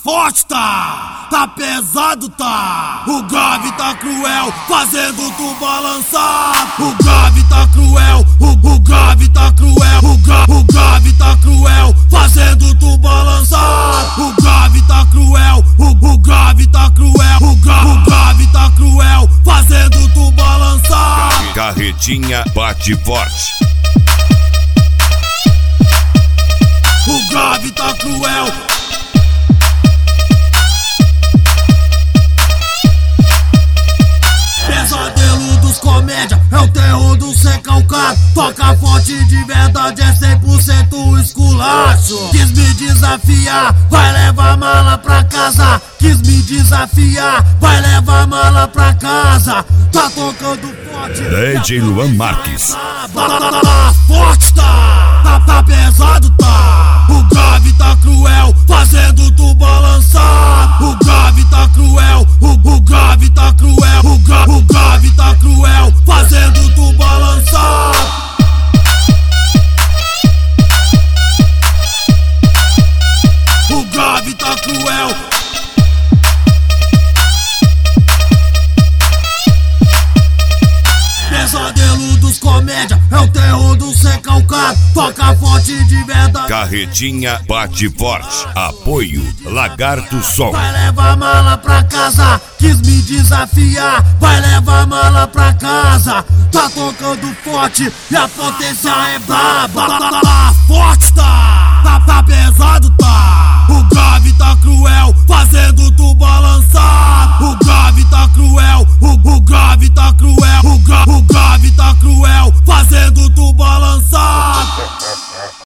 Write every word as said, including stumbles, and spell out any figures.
forte tá, tá pesado tá. O grave tá cruel, fazendo tu balançar. O grave tá cruel, o, o grave tá cruel. O, gra, o grave tá cruel, fazendo tu balançar. O grave tá cruel, o, o grave tá cruel. O, gra, o grave tá cruel, fazendo tu balançar. Carretinha bate forte. O grave tá cruel. Pesadelo dos comédia, é o terror do ser calcado. Toca forte de verdade, é cem por cento esculacho. Quis me desafiar, vai levar mala pra casa. Quis me desafiar, vai levar mala pra casa. Tá tocando forte, D J Luan Marques. Tá, tá, tá, tá forte tá, tá, tá pesado tá. O grave tá cruel, fazendo tu balançar. O grave tá cruel, o, o grave tá cruel. O, gra, o grave tá cruel, fazendo tu balançar. O grave tá cruel. Pesadelo dos comédia, é o terror do ser calcado. Toca forte de verdade. Carretinha bate forte. Apoio Lagarto Som. Vai levar mala pra casa. Quis me desafiar, vai levar mala pra casa. Tá tocando forte e a potência é braba. Tá, tá, tá, tá forte tá, tá, tá pesado